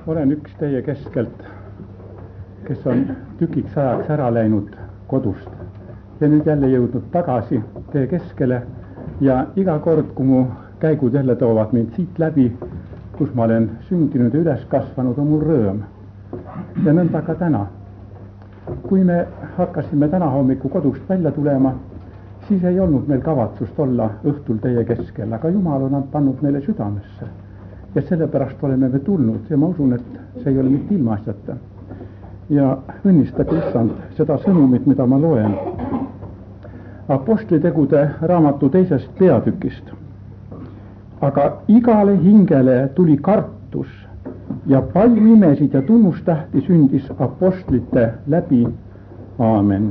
olen üks teie keskelt, kes on tükiks ajaks ära läinud kodust ja nüüd jälle jõudnud tagasi teie keskele ja iga kord, kui mu käigud jälle toovad mind siit läbi, kus ma olen sündinud ja üles kasvanud, on mul rõõm. Ja nõnda ka täna. Kui me hakkasime täna hommiku kodust välja tulema, siis ei olnud meil kavatsust olla õhtul teie keskel, aga Jumal on pannud meile südamesse. Ja sellepärast oleme me tulnud ja ma usun, et see ei ole mitte ilmaasjata. Ja õnnistagu issand seda sõnumit, mida ma loen Apostlitegude raamatu 2. peatükist. Aga igale hingele tuli kartus ja palju imesid ja tunnustähti sündis apostlite läbi. Aamen.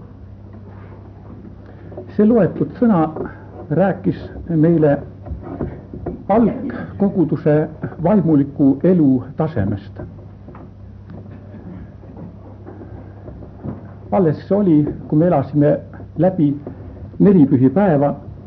See loetud sõna rääkis meile algkoguduse vaimuliku elu tasemest. Alles see oli, kui me elasime läbi 4 pühipäeva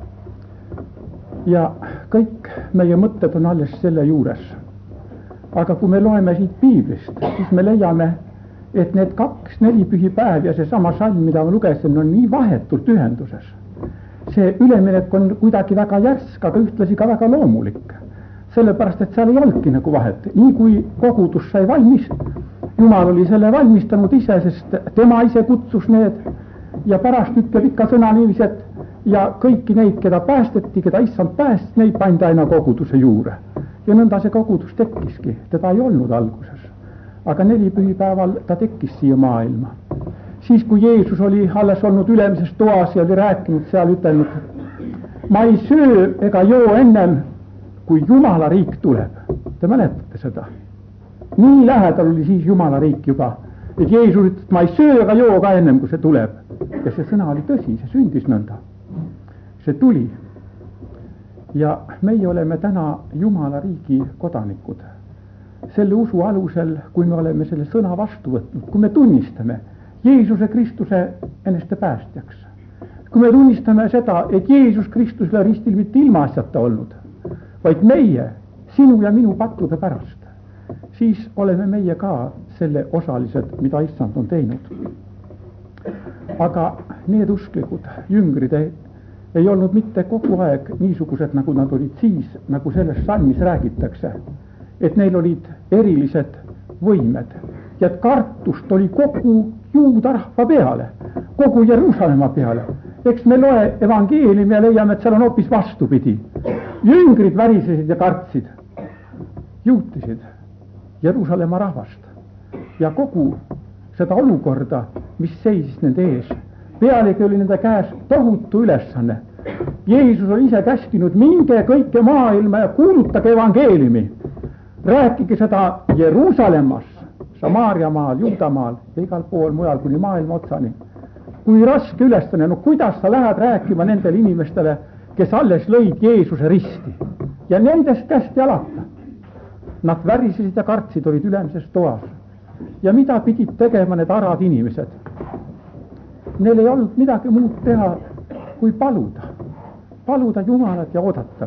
ja kõik meie mõtted on alles selle juures. Aga kui me loeme siit piiblist, siis me leiame, et need 2 4 pühipäev ja see sama salm, mida ma lugesin, on nii vahetult ühenduses. See üleminek on kuidagi väga järsk, aga ühtlasi ka väga loomulik. Sellepärast, et seal ei olnudki nagu vahet. Nii kui kogudus sai valmis, Jumal oli selle valmistanud ise, sest tema ise kutsus need ja pärast ütleb ikka sõna niivis, et ja kõiki neid, keda päästeti, keda issand pääst, neid pandi aina koguduse juurde. Ja nõnda see kogudus tekkiski, teda ei olnud alguses. Aga 4 pühipäeval ta tekkis siia maailma. Siis kui Jeesus oli alles olnud ülemises toas ja oli rääkinud seal, ütelnud, ma ei söö ega joo ennem, kui Jumala riik tuleb. Te mäletate seda? Nii lähedal oli siis Jumala riik juba, et Jeesus ütles, ma ei söö ega joo ka ennem, kui see tuleb. Ja see sõna oli tõsi, see sündis nõnda. See tuli. Ja meie oleme täna Jumala riigi kodanikud. Selle usu alusel, kui me oleme selle sõna vastu võtnud, kui me tunnistame Jeesuse Kristuse eneste päästjaks. Kui me tunnistame seda, et Jeesus Kristus ei ole ristil mitte ilmaasjata olnud, vaid meie, sinu ja minu pattude pärast, siis oleme meie ka selle osalised, mida issand on teinud. Aga need usklikud jüngrid ei olnud mitte kogu aeg niisugused, nagu nad olid siis, nagu selles salmis räägitakse, et neil olid erilised võimed ja et kartust oli kogu juuda rahva peale, kogu Jeruusalemma peale. Eks me loe evangeeliumi ja leiame, et seal on hoopis vastupidi. Jüngrid värisesid ja kartsid, juutisid Jeruusalemma rahvast ja kogu seda olukorda, mis seisis nende ees. Pealegi oli nende käes tohutu ülesanne. Jeesus oli ise käskinud, minge kõike maailma ja kuulutage evangeeliumi. Rääkige seda Jeruusalemmas, Samaariamaal, Juudamaal ja igal pool mujal kuni maailma otsani. Kui raske ülesanne, no kuidas sa lähed rääkima nendele inimestele, kes alles lõid Jeesuse risti ja nendest kästi alata. Nad värisesid ja kartsid, olid ülemises toas. Ja mida pidid tegema need arad inimesed? Neil ei olnud midagi muud teha, kui paluda Jumalat ja oodata.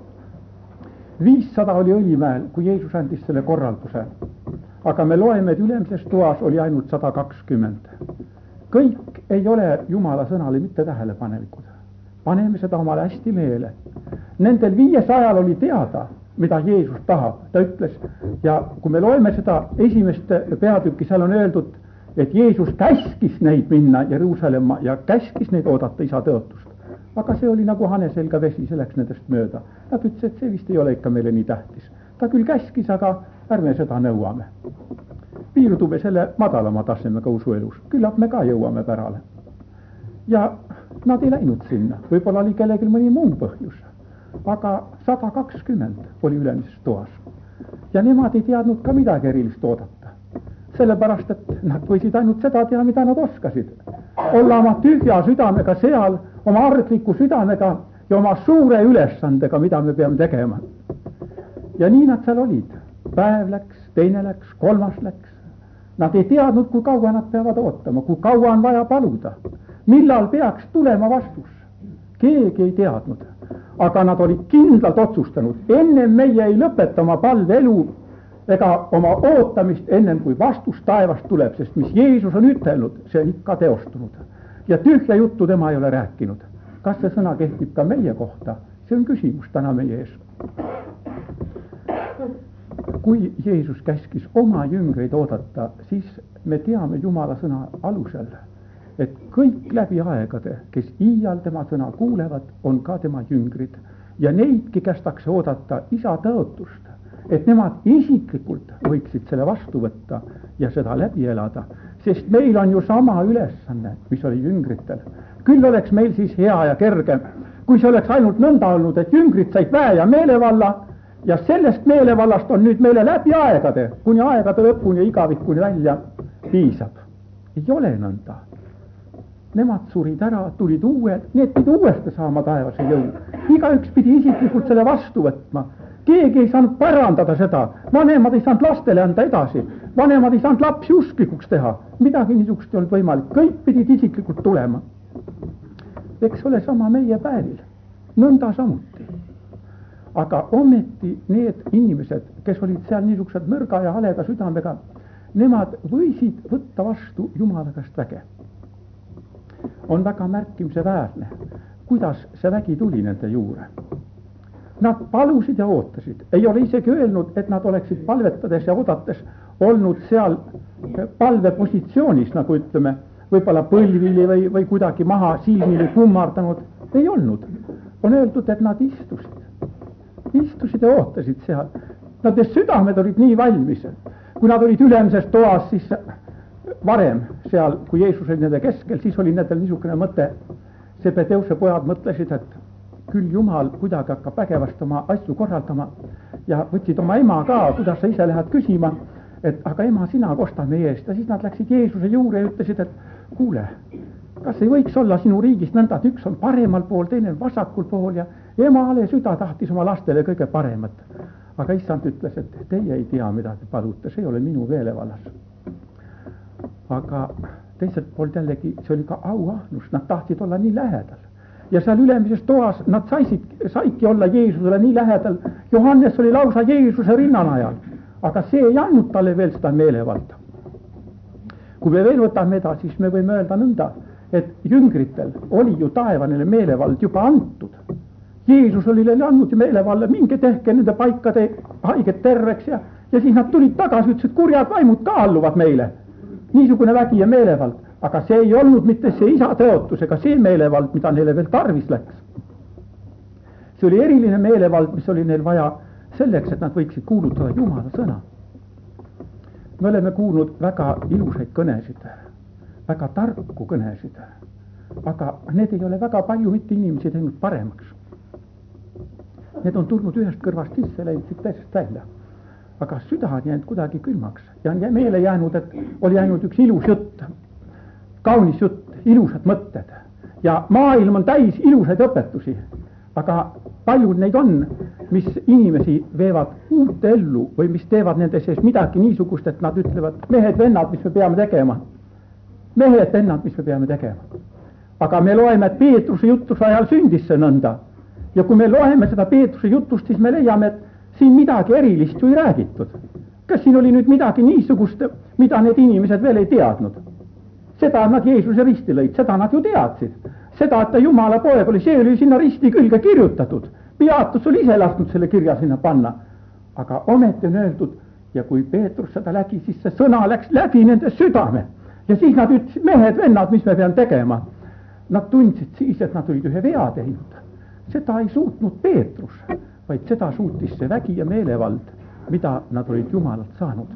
500 oli Õlimäel, kui Jeesus andis selle korralduse. Aga me loeme, et ülemises toas oli ainult 120. Kõik ei ole Jumala sõnale mitte tähelepanelikud. Paneme seda omale hästi meele. Nendel 500 oli teada, mida Jeesus tahab. Ta ütles, ja kui me loeme seda 1. peatükki, seal on öeldud, et Jeesus käskis neid minna Jeruusalemma ja käskis neid oodata isa tõotust. Aga see oli nagu haneselga vesi, see läks nendest mööda. Nad ütles, et see vist ei ole ikka meile nii tähtis. Ta küll käskis, aga ärme seda nõuame. Piirdume selle madalama tasemega usuelus. Küllap me ka jõuame pärale. Ja nad ei läinud sinna. Võib-olla oli kellelgi mõni muu põhjus. Aga 120 oli ülemises toas. Ja nemad ei teadnud ka midagi erilist oodata. Sellepärast, et nad võisid ainult seda teha, mida nad oskasid. Olla oma tühja südamega seal, oma argliku südamega ja oma suure ülesandega, mida me peame tegema. Ja nii nad seal olid. Päev läks, teine läks, kolmas läks. Nad ei teadnud, kui kaua nad peavad ootama, kui kaua on vaja paluda. Millal peaks tulema vastus? Keegi ei teadnud. Aga nad olid kindlalt otsustanud. Enne meie ei lõpeta oma palveelu, ega oma ootamist ennem kui vastus taevast tuleb, sest mis Jeesus on ütelnud, see on ikka teostunud. Ja tühja juttu tema ei ole rääkinud. Kas see sõna kehtib ka meie kohta? See on küsimus täna meie ees. Kui Jeesus käskis oma jüngreid oodata, siis me teame Jumala sõna alusel, et kõik läbi aegade, kes iial tema sõna kuulevad, on ka tema jüngrid. Ja neidki kästakse oodata isa tõotust, et nemad isiklikult võiksid selle vastu võtta ja seda läbi elada. Sest meil on ju sama ülesanne, mis oli jüngritel. Küll oleks meil siis hea ja kergem, kui see oleks ainult nõnda olnud, et jüngrid said väe ja meelevalla, ja sellest meelevallast on nüüd meile läbi aegade, kuni aegade lõpuni ja igavikuni välja piisab. Ei ole nõnda. Nemad surid ära, tulid uued, need pidi uuesti saama taevase jõu. Igaüks pidi isiklikult selle vastu võtma. Keegi ei saanud parandada seda, vanemad ei saanud lastele anda edasi, vanemad ei saanud lapsi usklikuks teha, midagi niisugust ei olnud võimalik, kõik pidid isiklikult tulema. Eks ole sama meie päevil, nõnda samuti. Aga ometi need inimesed, kes olid seal niisugused nõrga ja haleda südamega, nemad võisid võtta vastu Jumala käest väge. On väga märkimisväärne, kuidas see vägi tuli nende juurde. Nad palusid ja ootasid, ei ole isegi öelnud, et nad oleksid palvetades ja oodates olnud seal palvepositsioonis, nagu ütleme, võib-olla põlvili või kuidagi maha silmili kummardanud, ei olnud. On öeldud, et nad istusid ja ootasid seal. Nende südamed olid nii valmis, kui nad olid ülemises toas, siis varem seal, kui Jeesus oli nende keskel, siis oli nendel niisugune mõte, Zebedeuse pojad mõtlesid, et küll Jumal kuidagi hakkab vägevast oma asju korraldama ja võtsid oma ema ka, kuidas sa ise lähed küsima, et aga ema, sina kosta meie eest. Ja siis nad läksid Jeesuse juurde ja ütlesid, et kuule, kas ei võiks olla sinu riigis nõnda, et üks on paremal pool, teine vasakul pool ja emale süda tahtis oma lastele kõige paremat. Aga issand ütles, et teie ei tea, mida te palute, see ei ole minu meelevallas. Aga teiselt poolt jällegi, see oli ka auahnus, nad tahtsid olla nii lähedal. Ja seal ülemises toas nad saidki olla Jeesusele nii lähedal. Johannes oli lausa Jeesuse rinnanajal, aga see ei andnud talle veel seda meelevalda. Kui me veel võtame edasi, siis me võime öelda nõnda, et jüngritel oli ju taevanele meelevald juba antud. Jeesus oli neile andnud ju meelevalla, minge tehke nende paikade haiget terveks ja siis nad tulid tagasi, ütlesid, kurjad vaimud ka alluvad meile. Niisugune vägi ja meelevald. Aga see ei olnud mitte see isa tõotus ega see meelevald, mida neile veel tarvis läks. See oli eriline meelevald, mis oli neil vaja selleks, et nad võiksid kuulutada Jumala sõna. Me oleme kuulnud väga ilusaid kõnesid, väga tarku kõnesid, aga need ei ole väga palju mitte inimesi teinud paremaks. Need on tulnud ühest kõrvast sisse, läinud siit teisest välja. Aga süda on jäänud kuidagi külmaks ja on meile jäänud, et oli ainult üks ilus jutt. Kaunis jutt, ilusad mõtted ja maailm on täis ilusaid õpetusi, aga paljud neid on, mis inimesi veevad uute ellu või mis teevad nende sees midagi niisugust, et nad ütlevad, mehed, vennad, mis me peame tegema. Mehed, vennad, mis me peame tegema. Aga me loeme, et Peetruse jutuse ajal sündis see nõnda ja kui me loeme seda Peetruse jutust, siis me leiame, et siin midagi erilist ju ei räägitud. Kas siin oli nüüd midagi niisugust, mida need inimesed veel ei teadnud? Seda nad Jeesuse risti lõid, seda nad ju teadsid. Seda, et ta Jumala poeg oli, see oli sinna risti külge kirjutatud. Piatus oli ise lasknud selle kirja sinna panna. Aga ometi on öeldud, ja kui Peetrus seda lägi, siis see sõna läks läbi nende südame. Ja siis nad ütlesid, mehed, vennad, mis me peame tegema. Nad tundsid siis, et nad olid ühe vea teinud. Seda ei suutnud Peetrus, vaid seda suutis see vägi ja meelevald, mida nad olid Jumalalt saanud.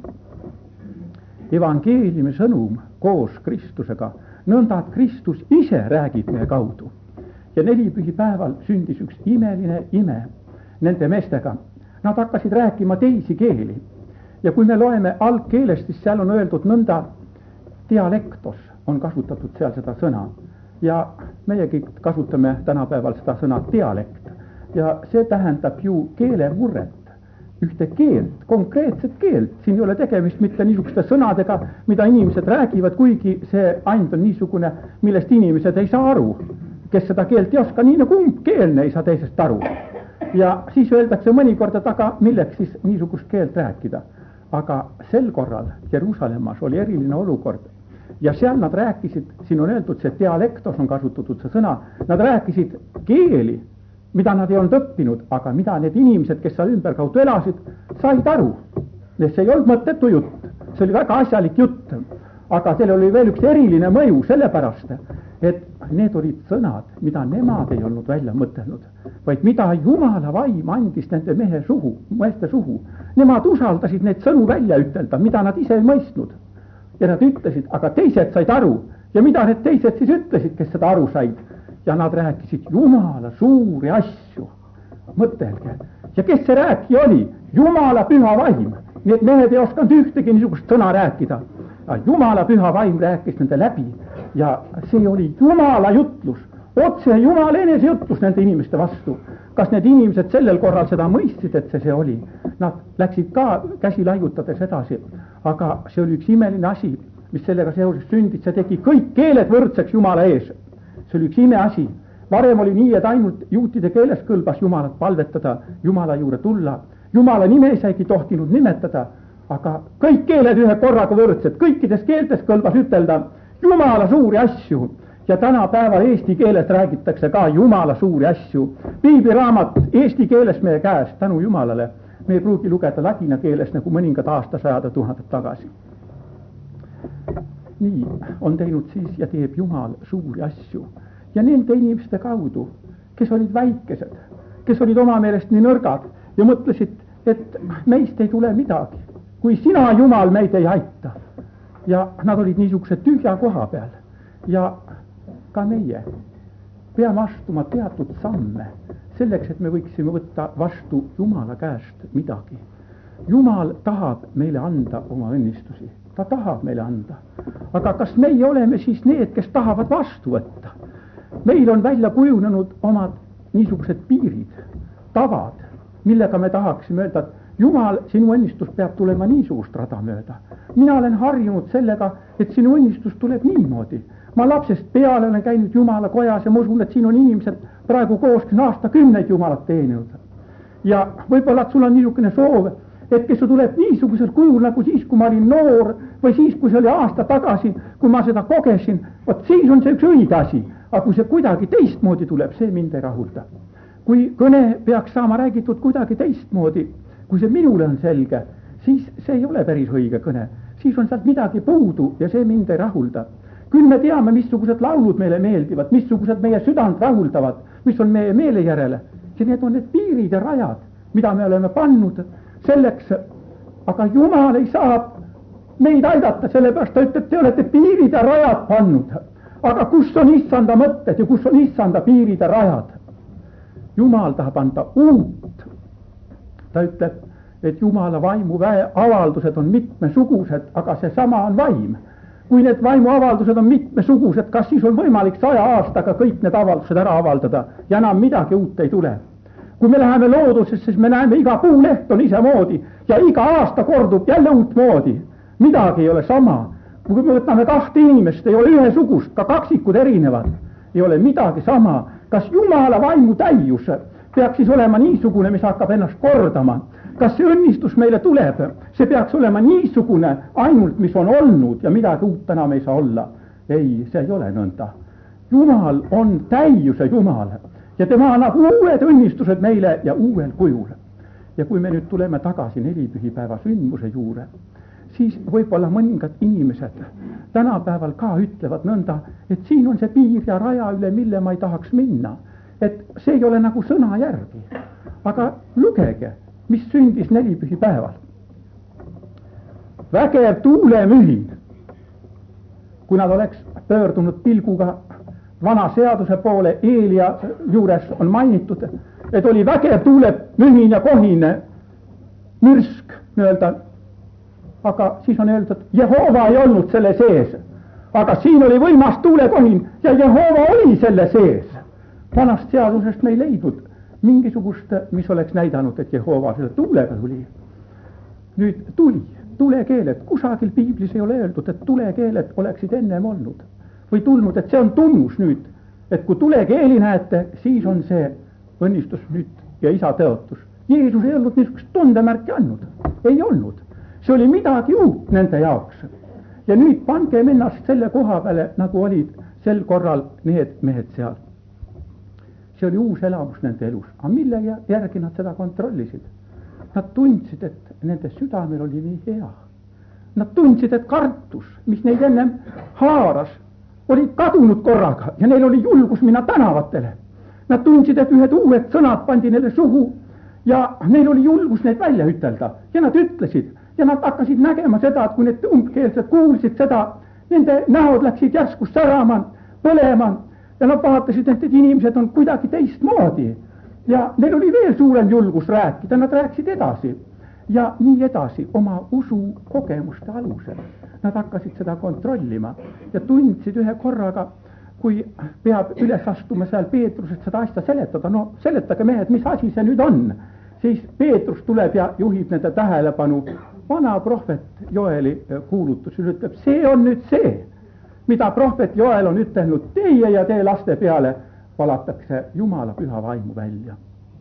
Evangeeliumi sõnum koos Kristusega, nõnda, et Kristus ise räägib meie kaudu. Ja 4 pühipäeval sündis üks imeline ime nende meestega. Nad hakkasid rääkima teisi keeli. Ja kui me loeme algkeelest, siis seal on öeldud nõnda, dialektos on kasutatud seal seda sõna. Ja meiegi kasutame tänapäeval seda sõna dialekt. Ja see tähendab ju keelemurret. Ühte keelt, konkreetset keelt, siin ei ole tegemist mitte niisuguste sõnadega, mida inimesed räägivad, kuigi see and on niisugune, millest inimesed ei saa aru, kes seda keelt ei oska, nii nagu umbkeelne ei saa teisest aru. Ja siis öeldakse mõnikord, et aga milleks siis niisugust keelt rääkida. aga sel korral Jeruusalemmas oli eriline olukord ja seal nad rääkisid, siin on öeldud, see dialektos on kasutatud see sõna, nad rääkisid keeli, mida nad ei olnud õppinud, aga mida need inimesed, kes seal ümberkaudu elasid, said aru. See ei olnud mõttetu jutt, see oli väga asjalik jutt, aga seal oli veel üks eriline mõju sellepärast, et need olid sõnad, mida nemad ei olnud välja mõtelnud, vaid mida Jumala vaim andis nende meeste suhu. Nemad usaldasid need sõnu välja ütelda, mida nad ise ei mõistnud. Ja nad ütlesid, aga teised said aru. Ja mida need teised siis ütlesid, kes seda aru said? Ja nad rääkisid Jumala suuri asju. Mõtelge. Ja kes see rääkija oli? Jumala püha vaim. Need mehed ei osanud ühtegi niisugust sõna rääkida. Jumala püha vaim rääkis nende läbi. Ja see oli Jumala jutlus. Otse Jumala enese jutlus nende inimeste vastu. Kas need inimesed sellel korral seda mõistsid, et see oli? Nad läksid ka käsi laiutades edasi. Aga see oli üks imeline asi, mis sellega seoses sündis. See tegi kõik keeled võrdseks Jumala ees. See oli üks ime asi. Varem oli nii, et ainult juutide keeles kõlbas Jumalat palvetada, Jumala juurde tulla. Jumala nime isegi tohtinud nimetada, aga kõik keeled ühe korraga võrdsed. Kõikides keeltes kõlbas ütelda Jumala suuri asju. Ja tänapäeval eesti keeles räägitakse ka Jumala suuri asju. Piibliraamat eesti keeles meie käes, tänu Jumalale. Me ei pruugi lugeda ladina keeles nagu mõningad aastasajad tuhanded tagasi. Nii on teinud siis ja teeb Jumal suuri asju. Ja nende inimeste kaudu, kes olid väikesed, kes olid oma meelest nii nõrgad ja mõtlesid, et meist ei tule midagi, kui sina, Jumal, meid ei aita. Ja nad olid niisuguse tühja koha peal. Ja ka meie peame astuma teatud samme selleks, et me võiksime võtta vastu Jumala käest midagi. Jumal tahab meile anda oma õnnistusi. Ta tahab meile anda. Aga kas meie oleme siis need, kes tahavad vastu võtta? Meil on välja kujunenud omad niisugused piirid, tavad, millega me tahaksime öelda, et Jumal, sinu õnnistus peab tulema niisugust rada mööda. Mina olen harjunud sellega, et sinu õnnistus tuleb niimoodi. Ma lapsest peale olen käinud Jumala kojas ja ma usun, et siin on inimesed praegu koos, kes on aastakümneid Jumalat teeninud. Ja võib-olla, et sul on niisugune soov, et kes tuleb niisugusel kujul nagu siis, kui ma olin noor või siis, kui see oli aasta tagasi, kui ma seda kogesin, vot siis on see üks õige asi. Aga kui see kuidagi teistmoodi tuleb, see mind ei rahulda. Kui kõne peaks saama räägitud kuidagi teistmoodi, kui see minule on selge, siis see ei ole päris õige kõne. Siis on sealt midagi puudu ja see mind ei rahulda. Küll me teame, missugused laulud meile meeldivad, missugused meie südant rahuldavad, mis on meie meele järele. Ja need on need piirid ja rajad, mida me oleme pannud selleks. Aga Jumal ei saa meid aidata, sellepärast ta ütleb, te olete piirid ja rajad pannud. Aga kus on issanda mõtted ja kus on issanda piirid ja rajad? Jumal tahab anda uut. Ta ütleb, et Jumala vaimu avaldused on mitmesugused, aga see sama on vaim. Kui need vaimu avaldused on mitmesugused, kas siis on võimalik 100 aastaga kõik need avaldused ära avaldada ja enam midagi uut ei tule? Kui me läheme loodusesse, siis me näeme, iga puuleht on isemoodi ja iga aasta kordub jälle uut moodi. Midagi ei ole sama. Kui me võtame 2 inimest, ei ole ühesugust, ka kaksikud erinevad. Ei ole midagi sama. Kas Jumala vaimu täius peaks siis olema niisugune, mis hakkab ennast kordama? Kas see õnnistus meile tuleb? See peaks olema niisugune ainult, mis on olnud ja midagi uut enam ei saa olla. Ei, see ei ole nõnda. Jumal on täiuse Jumal ja tema annab uued õnnistused meile ja uuel kujul. Ja kui me nüüd tuleme tagasi nelipühipäeva sündmuse juurde, siis võib-olla mõningad inimesed tänapäeval ka ütlevad nõnda, et siin on see piir ja raja üle, mille ma ei tahaks minna. Et see ei ole nagu sõna järgi. Aga lugege, mis sündis nelipühipäeval. Vägev tuulemühin. Kui nad oleks pöördunud pilguga vana seaduse poole, Eelia juures on mainitud, et oli vägev tuulemühin ja kohine mürsk, öelda. Aga siis on öeldud, et Jehova ei olnud selle sees. Aga siin oli võimas tuulekohin ja Jehova oli selle sees. Vanast seadusest me ei leidnud mingisugust, mis oleks näidanud, et Jehova selle tuulega tuli. Nüüd tulekeeled. Kusagil piiblis ei ole öeldud, et tulekeeled oleksid ennem olnud. Või tulnud, et see on tunnus nüüd. Et kui tulekeeli näete, siis on see õnnistus nüüd ja isa tõotus. Jeesus ei olnud niisugust tundemärki andnud. Ei olnud. see oli midagi uut nende jaoks. Ja nüüd pange ennast selle koha peale, nagu olid sel korral need mehed seal. See oli uus elamus nende elus, aga mille järgi nad seda kontrollisid? Nad tundsid, et nende südamel oli nii hea. Nad tundsid, et kartus, mis neid ennem haaras, oli kadunud korraga ja neil oli julgus minna tänavatele. Nad tundsid, et ühed uued sõnad pandi neile suhu ja neil oli julgus neid välja ütelda ja nad ütlesid ja nad hakkasid nägema seda, et kui need umbkeelsed kuulsid seda, nende näod läksid järsku särama, põlema ja nad vaatasid, et need inimesed on kuidagi teistmoodi ja neil oli veel suurem julgus rääkida, nad rääkisid edasi ja nii edasi oma usu kogemuste alusel. Nad hakkasid seda kontrollima ja tundsid ühe korraga, kui peab üles astuma seal Peetrusest seda asja seletada, no seletage mehed, mis asi see nüüd on, siis Peetrus tuleb ja juhib nende tähelepanu vana prohvet Joeli kuulutusel, ütleb, see on nüüd see, mida prohvet Joel on ütelnud, teie ja teie laste peale valatakse Jumala püha vaimu välja.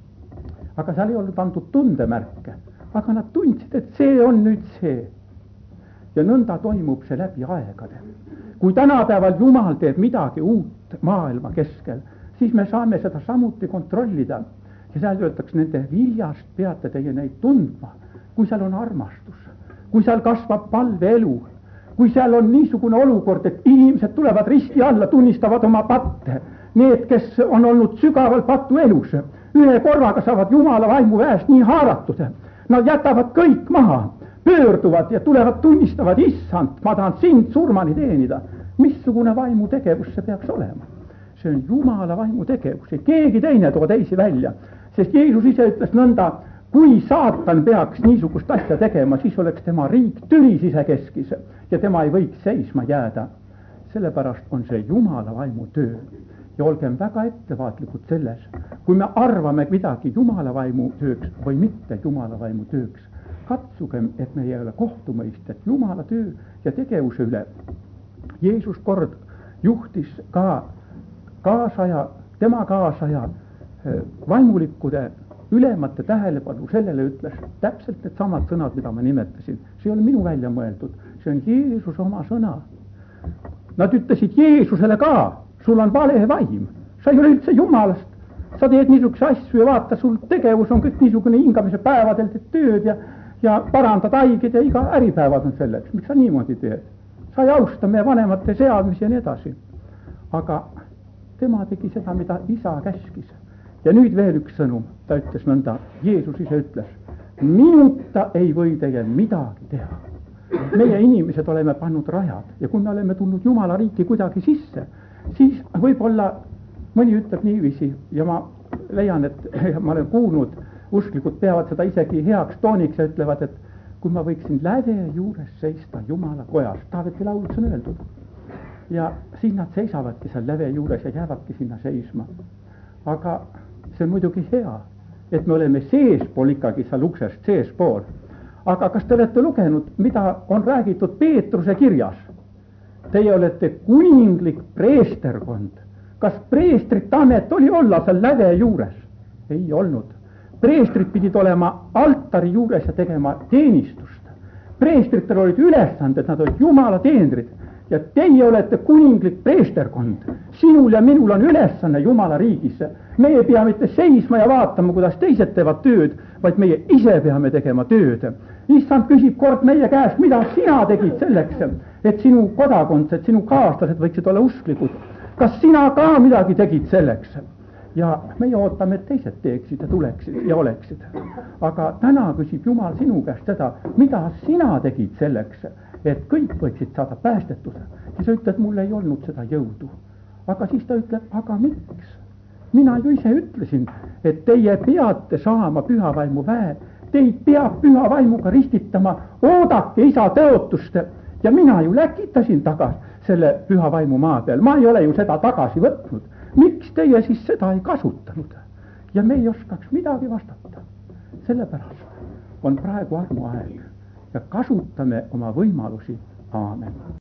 Aga seal ei olnud antud tundemärke, aga nad tundsid, et see on nüüd see. Ja nõnda toimub see läbi aegade. Kui tänapäeval Jumal teeb midagi uut maailma keskel, siis me saame seda samuti kontrollida. Ja seal öeldakse, nende viljast peate teie neid tundma, kui seal on armastus, kui seal kasvab palveelu, kui seal on niisugune olukord, et inimesed tulevad risti alla, tunnistavad oma patte. Need, kes on olnud sügaval patu elus, ühe korraga saavad Jumala vaimu väest nii haaratud. Nad jätavad kõik maha, pöörduvad ja tulevad tunnistavad, issand, ma tahan sind surmani teenida. Missugune vaimu tegevus see peaks olema? See on Jumala vaimu tegevus ja keegi teine too teisi välja. Sest Jeesus ise ütles nõnda, kui saatan peaks niisugust asja tegema, siis oleks tema riik tülis isekeskis ja tema ei võiks seisma jääda. Sellepärast on see Jumala vaimu töö. Ja olgem väga ettevaatlikud selles, kui me arvame midagi Jumala vaimu tööks või mitte Jumala vaimu tööks. Katsugem, et me ei ole kohtumõistet Jumala töö ja tegevuse üle. Jeesus kord juhtis ka tema kaasaja vaimulikkude ülemate tähelepanu sellele, ütles täpselt need samad sõnad, mida ma nimetasin. See ei ole minu välja mõeldud, see on Jeesus oma sõna. Nad ütlesid Jeesusele ka, sul on vale vaim, sa ei ole üldse Jumalast, sa teed niisuguse asju ja vaata, sul tegevus on kõik niisugune hingamise päevadel teed tööd ja parandad haiged ja iga äripäevad on selleks, miks sa niimoodi teed? Sa ei austa meie vanemate seadmisi ja nii edasi. Aga tema tegi seda, mida isa käskis. Ja nüüd veel üks sõnum, ta ütles nõnda, Jeesus ise ütles, minuta ei või teie midagi teha. Meie inimesed oleme pannud rajad ja kui me oleme tulnud Jumala riiki kuidagi sisse, siis võib-olla mõni ütleb niiviisi ja ma leian, et ma olen kuulnud, usklikud peavad seda isegi heaks tooniks ja ütlevad, et kui ma võiksin läve juures seista Jumala kojas, Taaveti laulus on öeldud. Ja siin nad seisavadki seal läve juures ja jäävadki sinna seisma. Aga see on muidugi hea, et me oleme seespool ikkagi seal uksest seespool. Aga kas te olete lugenud, mida on räägitud Peetruse kirjas? Teie olete kuninglik preesterkond. Kas preestrit amet oli olla seal läve juures? Ei olnud. Preestrid pidid olema altari juures ja tegema teenistust. Preestritel olid ülesanded, nad olid Jumala teenrid. Ja teie olete kuninglik preesterkond. Sinul ja minul on ülesanne Jumala riigis. Meie peame mitte seisma ja vaatama, kuidas teised teevad tööd, vaid meie ise peame tegema tööd. Issand küsib kord meie käest, mida sina tegid selleks, et sinu kodakondsed, sinu kaaslased võiksid olla usklikud. Kas sina ka midagi tegid selleks? Ja meie ootame, et teised teeksid ja tuleksid ja oleksid. Aga täna küsib Jumal sinu käest seda, mida sina tegid selleks, et kõik võiksid saada päästetud. Ja sa ütled, mul ei olnud seda jõudu. Aga siis ta ütleb, aga miks? Mina ju ise ütlesin, et teie peate saama püha vaimu väe. Teid peab püha vaimuga ristitama, oodake isa tõotust. Ja mina ju läkitasin tagasi selle püha vaimu maa peal. Ma ei ole ju seda tagasi võtnud. Miks teie siis seda ei kasutanud? Ja me ei oskaks midagi vastata. Sellepärast on praegu armuaeg ja kasutame oma võimalusi. Aamen.